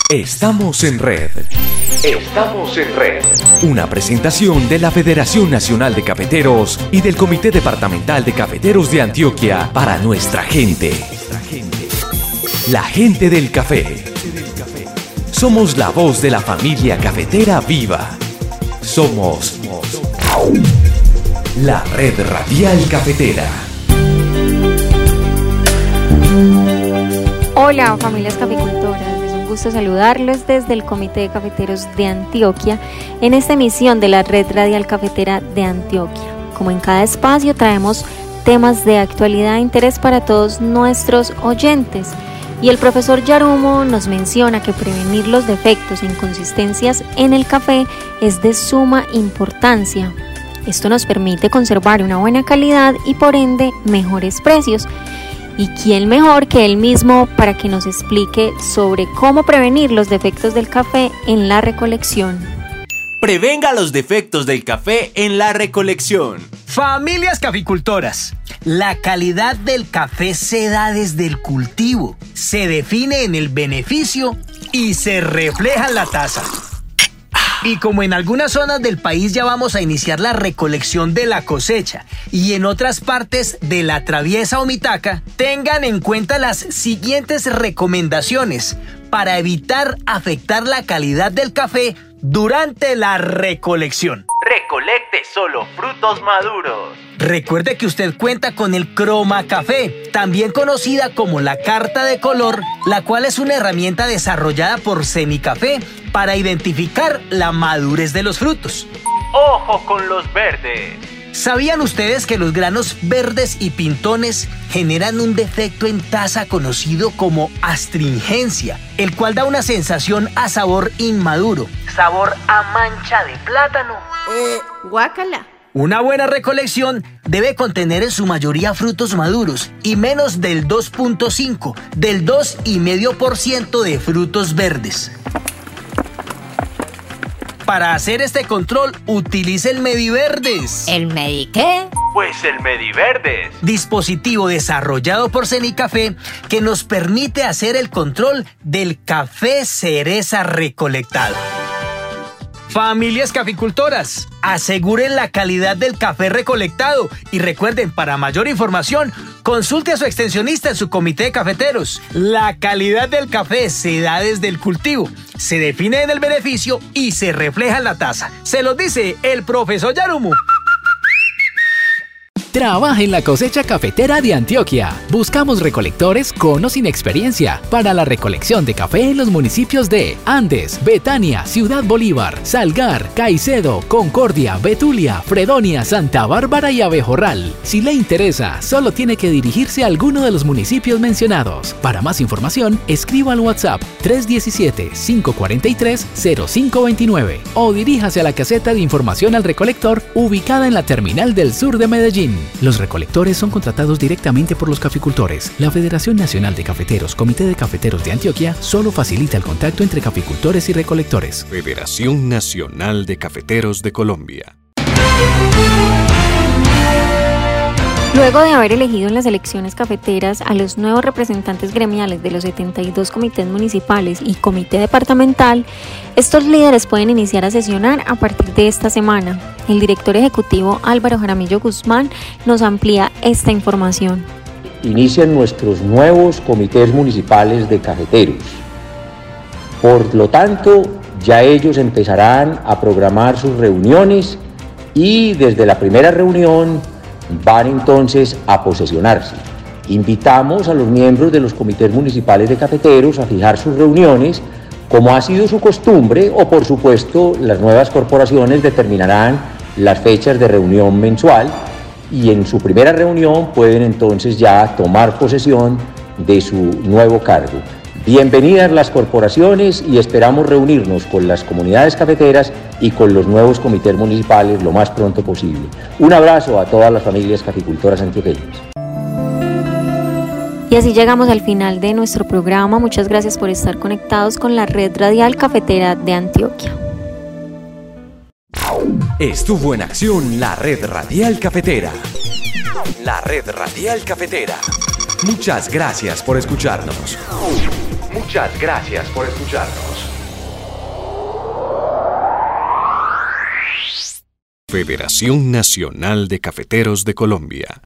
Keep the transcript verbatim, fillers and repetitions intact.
Estamos en red. Estamos en red. Una presentación de la Federación Nacional de Cafeteros y del Comité Departamental de Cafeteros de Antioquia para nuestra gente. La gente del café. Somos la voz de la familia cafetera viva. Somos la Red Radial Cafetera. Hola, familias caficultoras. Es un gusto saludarlos desde el Comité de Cafeteros de Antioquia en esta emisión de la Red Radial Cafetera de Antioquia. Como en cada espacio traemos temas de actualidad e interés para todos nuestros oyentes. Y el profesor Yarumo nos menciona que prevenir los defectos e inconsistencias en el café es de suma importancia. Esto nos permite conservar una buena calidad y por ende mejores precios. ¿Y quién mejor que él mismo para que nos explique sobre cómo prevenir los defectos del café en la recolección? Prevenga los defectos del café en la recolección. Familias caficultoras, la calidad del café se da desde el cultivo, se define en el beneficio y se refleja en la taza. Y como en algunas zonas del país ya vamos a iniciar la recolección de la cosecha y en otras partes de la traviesa o mitaca, tengan en cuenta las siguientes recomendaciones para evitar afectar la calidad del café durante la recolección. Recolecte solo frutos maduros. Recuerde que usted cuenta con el Croma Café, también conocida como la carta de color, la cual es una herramienta desarrollada por Semicafé para identificar la madurez de los frutos. ¡Ojo con los verdes! ¿Sabían ustedes que los granos verdes y pintones generan un defecto en taza conocido como astringencia, el cual da una sensación a sabor inmaduro, sabor a mancha de plátano? Eh, guácala. Una buena recolección debe contener en su mayoría frutos maduros y menos del dos punto cinco, del dos coma cinco por ciento de frutos verdes. Para hacer este control, utilice el Mediverdes. ¿El Medi qué? Pues el Mediverdes. Dispositivo desarrollado por Semicafé que nos permite hacer el control del café cereza recolectado. Familias caficultoras, aseguren la calidad del café recolectado y recuerden, para mayor información, consulte a su extensionista en su comité de cafeteros. La calidad del café se da desde el cultivo, se define en el beneficio y se refleja en la taza. Se los dice el profesor Yarumo. Trabaja en la cosecha cafetera de Antioquia. Buscamos recolectores con o sin experiencia para la recolección de café en los municipios de Andes, Betania, Ciudad Bolívar, Salgar, Caicedo, Concordia, Betulia, Fredonia, Santa Bárbara y Abejorral. Si le interesa, solo tiene que dirigirse a alguno de los municipios mencionados. Para más información, escriba al WhatsApp tres uno siete, cinco cuatro tres, cero cinco dos nueve o diríjase a la caseta de información al recolector ubicada en la terminal del sur de Medellín. Los recolectores son contratados directamente por los caficultores. La Federación Nacional de Cafeteros, Comité de Cafeteros de Antioquia, solo facilita el contacto entre caficultores y recolectores. Federación Nacional de Cafeteros de Colombia. Luego de haber elegido en las elecciones cafeteras a los nuevos representantes gremiales de los setenta y dos comités municipales y comité departamental, estos líderes pueden iniciar a sesionar a partir de esta semana. El director ejecutivo Álvaro Jaramillo Guzmán nos amplía esta información. Inician nuestros nuevos comités municipales de cafeteros. Por lo tanto, ya ellos empezarán a programar sus reuniones y desde la primera reunión van entonces a posesionarse. Invitamos a los miembros de los comités municipales de cafeteros a fijar sus reuniones, como ha sido su costumbre, o por supuesto las nuevas corporaciones determinarán las fechas de reunión mensual y en su primera reunión pueden entonces ya tomar posesión de su nuevo cargo. Bienvenidas las corporaciones y esperamos reunirnos con las comunidades cafeteras y con los nuevos comités municipales lo más pronto posible. Un abrazo a todas las familias caficultoras antioqueñas. Y así llegamos al final de nuestro programa. Muchas gracias por estar conectados con la Red Radial Cafetera de Antioquia. Estuvo en acción la Red Radial Cafetera. La Red Radial Cafetera. Muchas gracias por escucharnos. Muchas gracias por escucharnos. Federación Nacional de Cafeteros de Colombia.